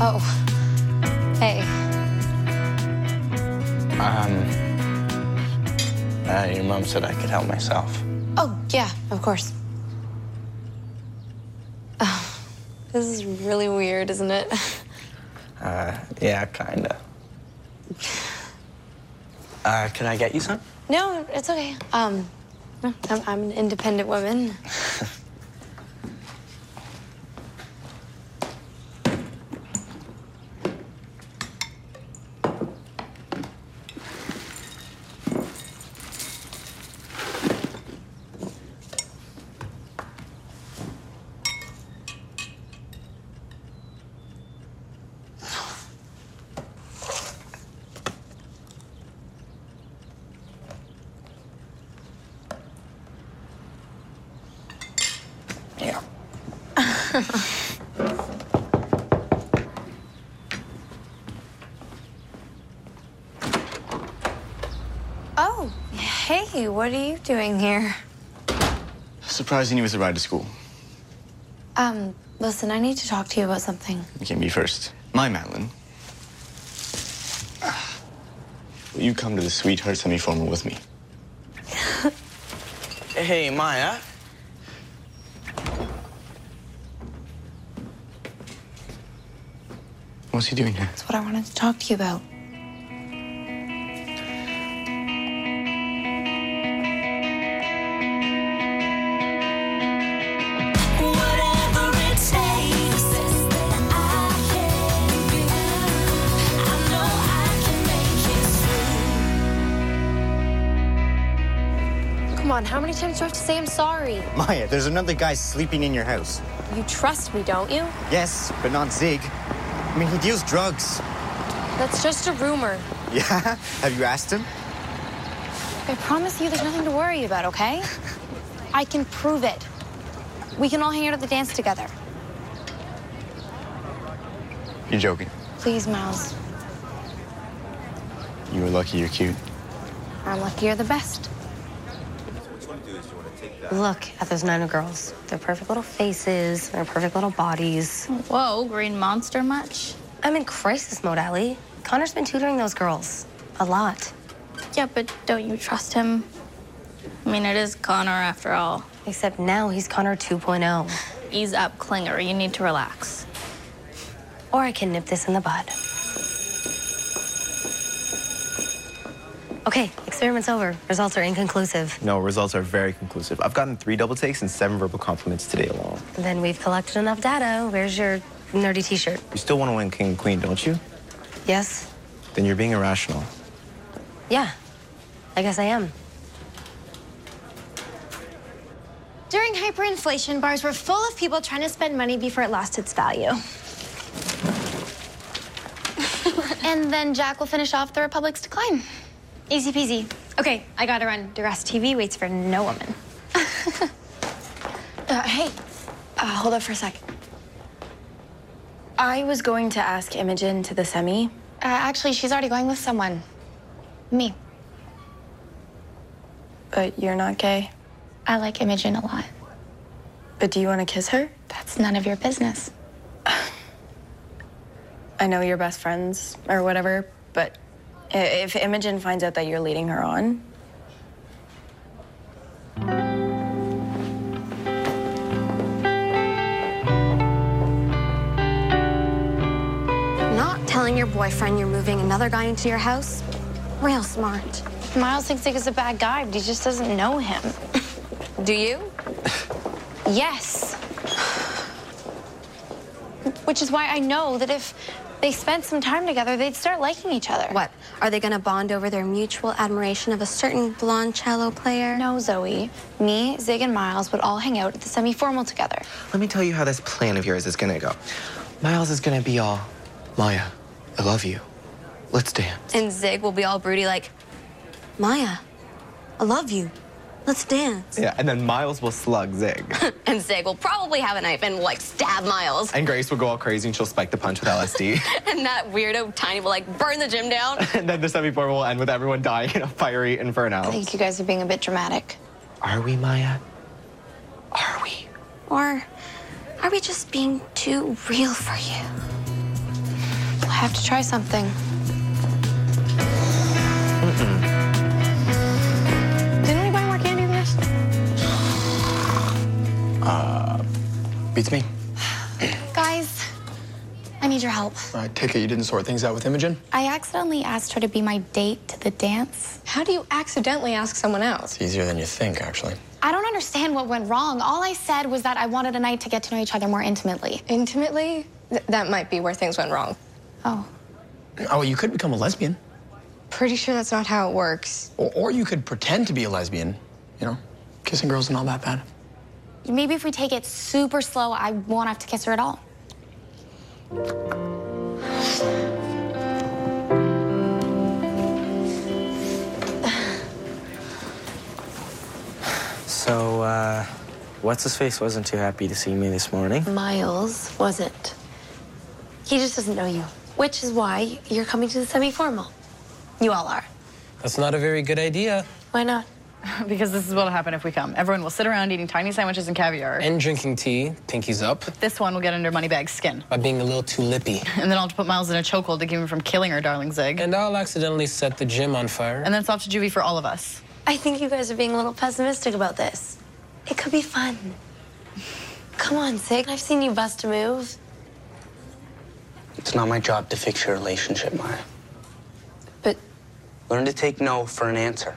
Oh. Hey. Your mom said I could help myself. Oh, yeah, of course. Oh, this is really weird, isn't it? Yeah, kinda. Can I get you some? No, it's okay. No, I'm an independent woman. Yeah. Oh, hey, what are you doing here? Surprising you with a ride to school. Listen, I need to talk to you about something. Okay, me first. My Madeline. Will you come to the Sweetheart semi-formal with me? Hey, Maya. What's he doing here? That's what I wanted to talk to you about. Come on, how many times do I have to say I'm sorry? Maya, there's another guy sleeping in your house. You trust me, don't you? Yes, but not Zig. I mean, he deals drugs. That's just a rumor. Yeah? Have you asked him? I promise you there's nothing to worry about, okay? I can prove it. We can all hang out at the dance together. You're joking. Please, Miles. You were lucky you're cute. I'm lucky you're the best. Look at those 9 girls. Their perfect little faces, their perfect little bodies. Whoa, green monster much? I'm in crisis mode, Allie. Connor's been tutoring those girls. A lot. Yeah, but don't you trust him? I mean, it is Connor after all. Except now he's Connor 2.0. Ease up, Klinger. You need to relax. Or I can nip this in the bud. Okay, experiment's over. Results are inconclusive. No, results are very conclusive. I've gotten 3 double takes and 7 verbal compliments today alone. Then we've collected enough data. Where's your nerdy t-shirt? You still want to win King and Queen, don't you? Yes? Then you're being irrational. Yeah, I guess I am. During hyperinflation, bars were full of people trying to spend money before it lost its value. And then Jack will finish off the Republic's decline. Easy peasy. Okay, I gotta run. Duress TV waits for no woman. Hey, hold up for a sec. I was going to ask Imogen to the semi. Actually, she's already going with someone. Me. But you're not gay. I like Imogen a lot. But do you want to kiss her? That's none of your business. I know you're best friends or whatever, but if Imogen finds out that you're leading her on... Not telling your boyfriend you're moving another guy into your house? Real smart. Miles thinks Zig is a bad guy, but he just doesn't know him. Do you? Yes. Which is why I know that if they spent some time together, they'd start liking each other. What? Are they gonna bond over their mutual admiration of a certain blonde cello player? No, Zoe. Me, Zig, and Miles would all hang out at the semi-formal together. Let me tell you how this plan of yours is gonna go. Miles is gonna be all, Maya, I love you. Let's dance. And Zig will be all broody like, Maya, I love you. Let's dance. Yeah, and then Miles will slug Zig. And Zig will probably have a knife and, like, stab Miles. And Grace will go all crazy and she'll spike the punch with LSD. And that weirdo Tiny will, like, burn the gym down. And then the semi-formal will end with everyone dying in a fiery inferno. I think you guys are being a bit dramatic. Are we, Maya? Are we? Or are we just being too real for you? have to try something. Didn't we buy more candy than this? Beats me. Guys, I need your help. I take it you didn't sort things out with Imogen? I accidentally asked her to be my date to the dance. How do you accidentally ask someone else? It's easier than you think, actually. I don't understand what went wrong. All I said was that I wanted a night to get to know each other more intimately. Intimately? That might be where things went wrong. Oh. Oh, you could become a lesbian. Pretty sure that's not how it works. Or you could pretend to be a lesbian. You know, kissing girls isn't all that bad. Maybe if we take it super slow, I won't have to kiss her at all. So, what's-his-face wasn't too happy to see me this morning. Miles wasn't. He just doesn't know you, which is why you're coming to the semi-formal. You all are. That's not a very good idea. Why not? Because this is what'll happen if we come. Everyone will sit around eating tiny sandwiches and caviar. And drinking tea, pinkies up. This one will get under Moneybag's skin. By being a little too lippy. And then I'll have to put Miles in a chokehold to keep him from killing her, darling Zig. And I'll accidentally set the gym on fire. And then it's off to juvie for all of us. I think you guys are being a little pessimistic about this. It could be fun. Come on, Zig. I've seen you bust a move. It's not my job to fix your relationship, Maya. But Learn to take no for an answer.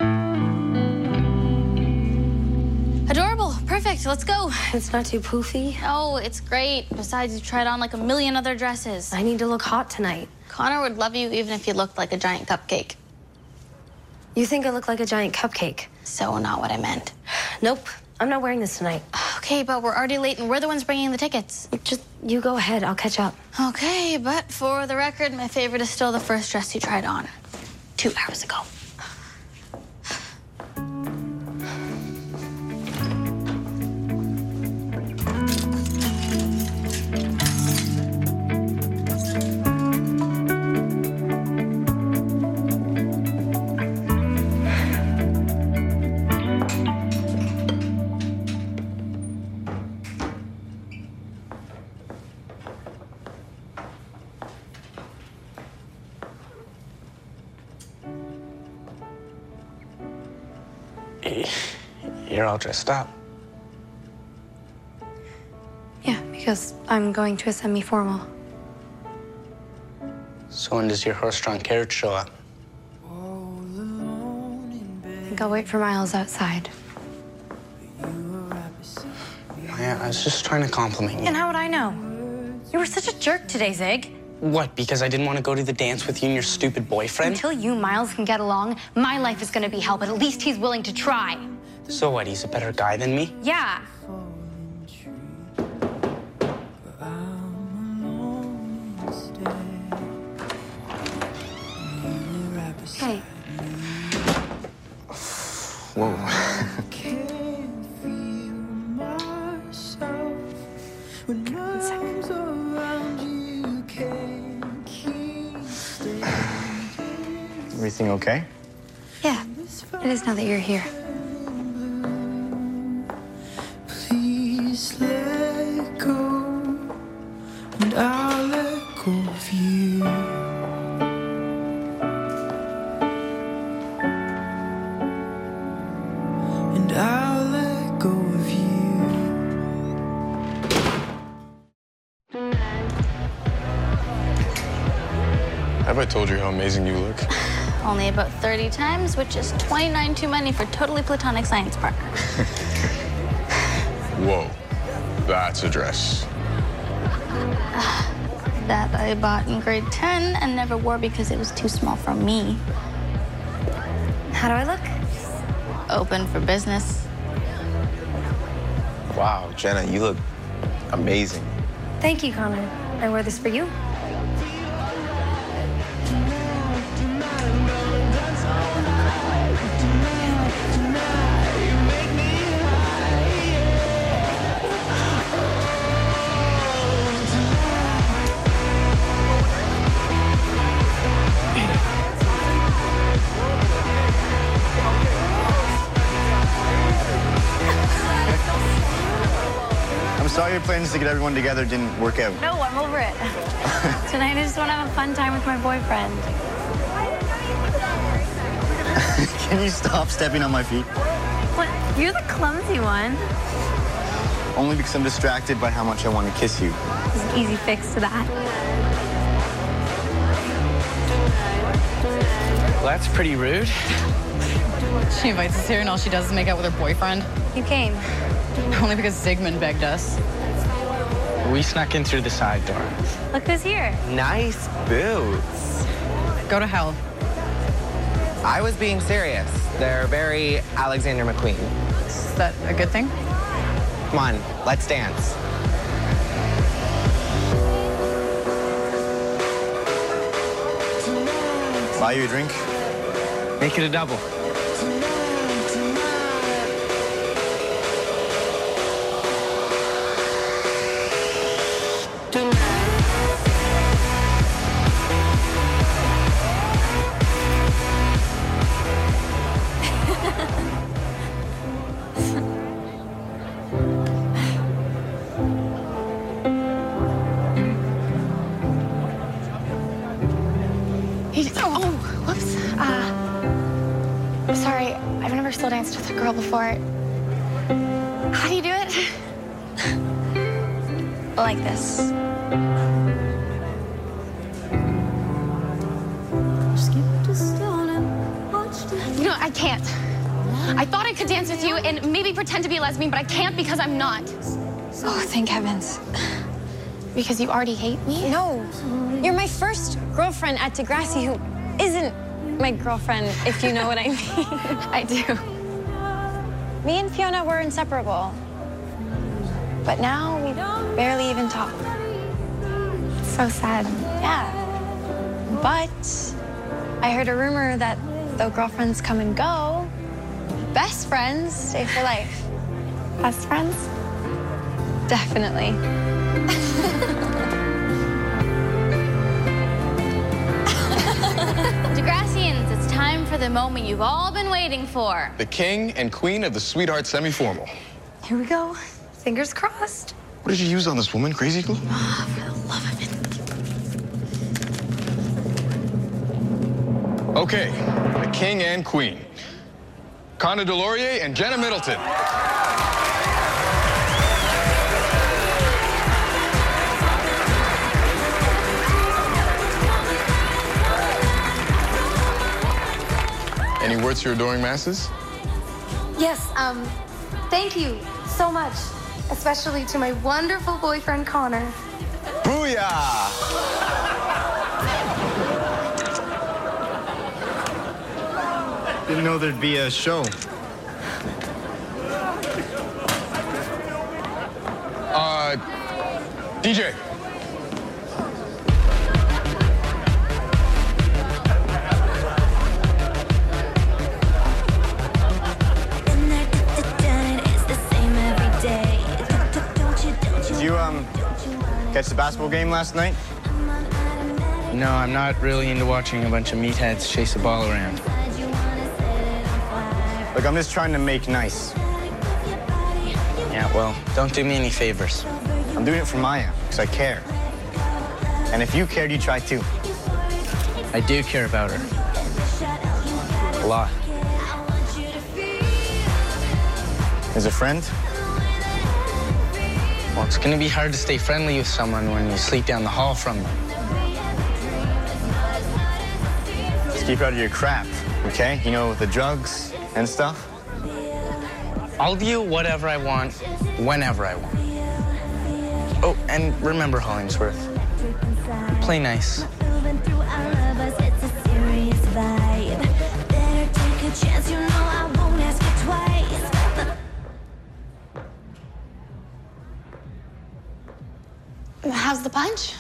Adorable. Perfect. Let's go. it's not too poofy. Oh, it's great. Besides, you tried on like a million other dresses. I need to look hot tonight. Connor would love you even if you looked like a giant cupcake. You think I look like a giant cupcake? So not what I meant. Nope. I'm not wearing this tonight. Okay, but we're already late and we're the ones bringing the tickets. Just, you go ahead. I'll catch up. Okay, but for the record, my favorite is still the first dress you tried on 2 hours ago. You're all dressed up. Yeah, because I'm going to a semi-formal. So when does your horse-drawn carriage show up? I think I'll wait for Miles outside. Maya, I was just trying to compliment you. And how would I know? You were such a jerk today, Zig. What, because I didn't want to go to the dance with you and your stupid boyfriend? Until you and Miles can get along, my life is gonna be hell, but at least he's willing to try. So what, he's a better guy than me? Yeah. Hey. Whoa. Everything okay? Yeah, it is now that you're here. Please let go, and I'll let go of you. And I'll let go of you. Have I told you how amazing you look? Only about 30 times, which is 29 too many for totally platonic science partner. Whoa, that's a dress. That I bought in grade 10 and never wore because it was too small for me. How do I look? Open for business. Wow, Jenna, you look amazing. Thank you, Connor. I wore this for you. I'm sorry your plans to get everyone together didn't work out. No, I'm over it. Tonight I just want to have a fun time with my boyfriend. Can you stop stepping on my feet? What? You're the clumsy one. Only because I'm distracted by how much I want to kiss you. There's an easy fix to that. Well, that's pretty rude. She invites us here and all she does is make out with her boyfriend. You came. Only because Zygmunt begged us. We snuck in through the side door. Look who's here. Nice boots. Go to hell. I was being serious. They're very Alexander McQueen. Is that a good thing? Come on, let's dance. Buy you a drink? Make it a double. Oh, whoops. Sorry, I've never slow danced with a girl before. How do you do it? Like this. You know, I can't. I thought I could dance with you and maybe pretend to be a lesbian, but I can't because I'm not. Oh, thank heavens. Because you already hate me? No, you're my first girlfriend at Degrassi who isn't my girlfriend, if you know what I mean. I do. Me and Fiona were inseparable. But now we barely even talk. It's so sad. Yeah. But I heard a rumor that though girlfriends come and go, best friends stay for life. Best friends? Definitely. Degrassians, it's time for the moment you've all been waiting for. The king and queen of the Sweetheart Semi-Formal. Here we go. Fingers crossed. What did you use on this woman, Crazy Glue? Oh, for the love of it. Okay, the king and queen. Connor Delorier and Jenna Middleton. Any words to your adoring masses? Yes, thank you so much. Especially to my wonderful boyfriend, Connor. Booyah! Didn't know there'd be a show. DJ. Did you, catch the basketball game last night? No, I'm not really into watching a bunch of meatheads chase a ball around. Look, I'm just trying to make nice. Yeah, well, don't do me any favors. I'm doing it for Maya, because I care. And if you cared, you'd try too. I do care about her. A lot. As a friend? Well, it's gonna be hard to stay friendly with someone when you sleep down the hall from them. Just keep out of your crap, okay? You know, the drugs and stuff. I'll do whatever I want, whenever I want. Oh, and remember, Hollingsworth, play nice. How's the punch?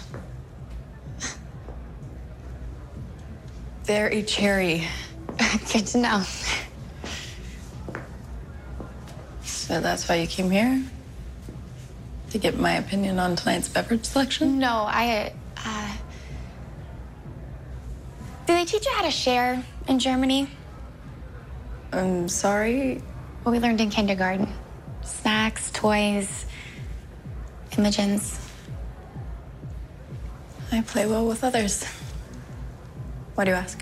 Very cherry. Good to know. So that's why you came here? To get my opinion on tonight's beverage selection? No, do they teach you how to share in Germany? I'm sorry? What we learned in kindergarten. Snacks, toys, Imogen's. I play well with others. Why do you ask?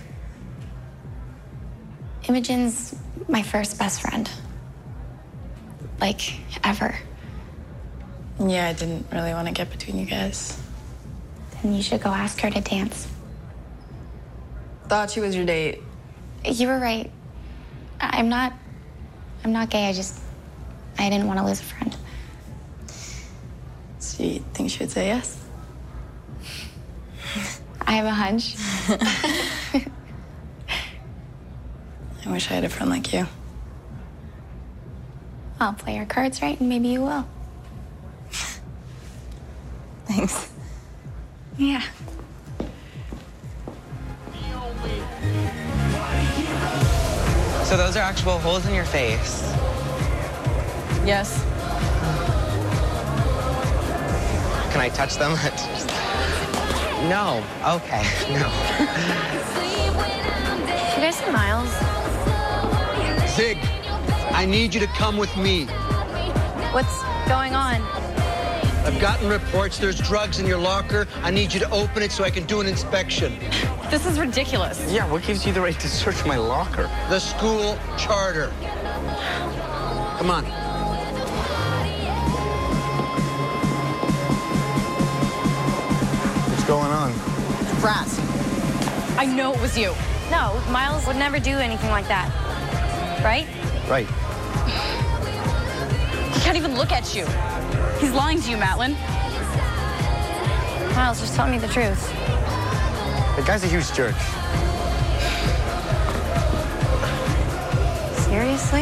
Imogen's my first best friend. Like, ever. Yeah, I didn't really want to get between you guys. Then you should go ask her to dance. Thought she was your date. You were right. I'm not gay. I didn't want to lose a friend. So you think she would say yes? I have a hunch. I wish I had a friend like you. I'll play our cards right, and maybe you will. Thanks. Yeah. So those are actual holes in your face. Yes. Can I touch them? No. Okay. No. You guys see Miles? Zig, I need you to come with me. What's going on? I've gotten reports there's drugs in your locker. I need you to open it so I can do an inspection. This is ridiculous. Yeah, what gives you the right to search my locker? The school charter. Come on. What's going on? Raz. I know it was you. No, Miles would never do anything like that. Right? Right. He can't even look at you. He's lying to you, Matlin. Miles, just tell me the truth. The guy's a huge jerk. Seriously?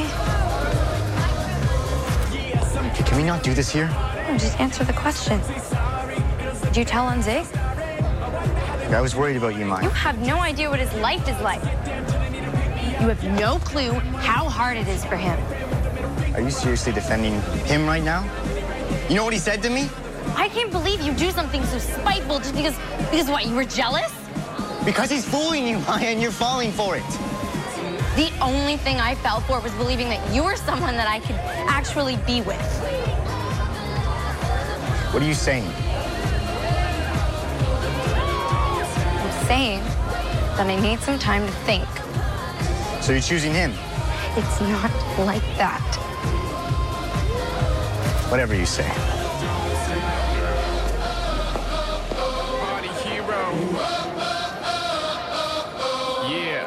Okay, can we not do this here? No, just answer the question. Did you tell on Zig? I was worried about you, Maya. You have no idea what his life is like. You have no clue how hard it is for him. Are you seriously defending him right now? You know what he said to me? I can't believe you do something so spiteful just because what, you were jealous? Because he's fooling you, Maya, and you're falling for it. The only thing I fell for was believing that you were someone that I could actually be with. What are you saying? I'm saying that I need some time to think. So you're choosing him? It's not like that. Whatever you say. Party hero. Yeah.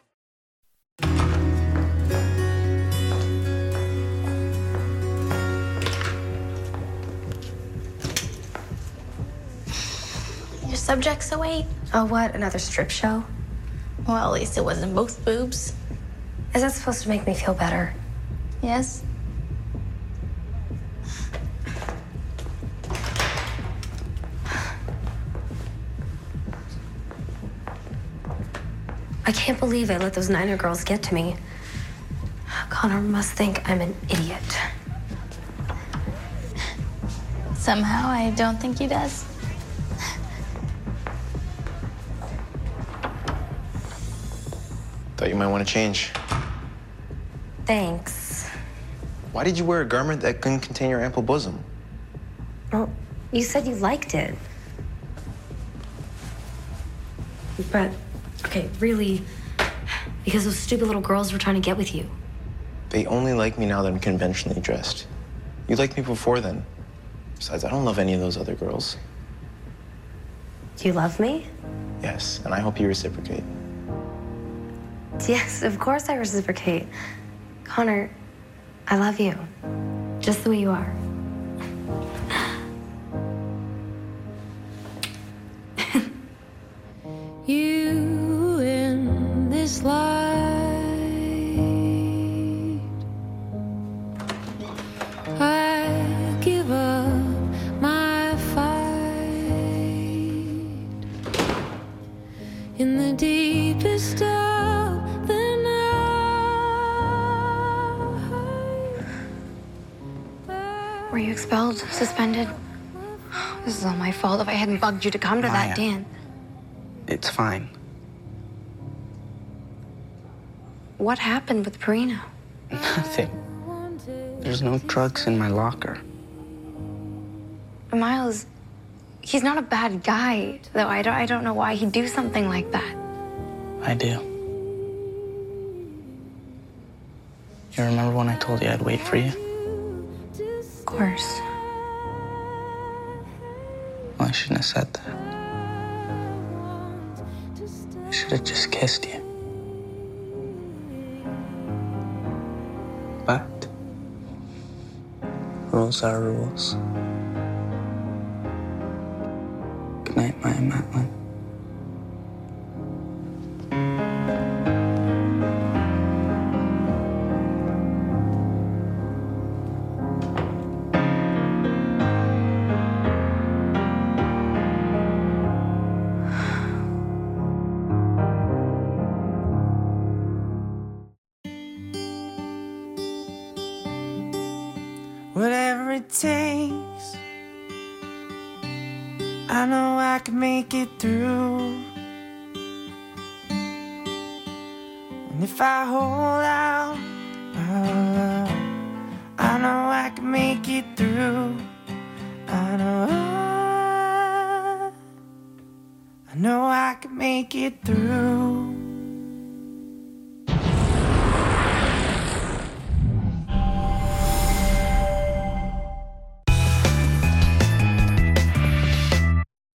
Your subject's 08. Oh, what? Another strip show? Well, at least it wasn't both boobs. Is that supposed to make me feel better? Yes? I can't believe I let those Niner girls get to me. Connor must think I'm an idiot. Somehow, I don't think he does. Thought you might want to change. Thanks. Why did you wear a garment that couldn't contain your ample bosom? Well, you said you liked it. But, okay, really, because those stupid little girls were trying to get with you. They only like me now that I'm conventionally dressed. You liked me before then. Besides, I don't love any of those other girls. Do you love me? Yes, and I hope you reciprocate. Yes, of course I reciprocate. Connor, I love you. Just the way you are. You in this light, I give up my fight in the deepest of the night. Were you expelled? Suspended? This is all my fault if I hadn't bugged you to come to Maya. that dance. It's fine. What happened with Perino? Nothing. There's no drugs in my locker. Miles, he's not a bad guy, though. I don't know why he'd do something like that. I do. You remember when I told you I'd wait for you? Of course. Well, I shouldn't have said that. I should have just kissed you. But rules are rules. Good night, Maya Matlin. Whatever it takes, I know I can make it through. And if I hold out my love, I know I can make it through. I know I can make it through.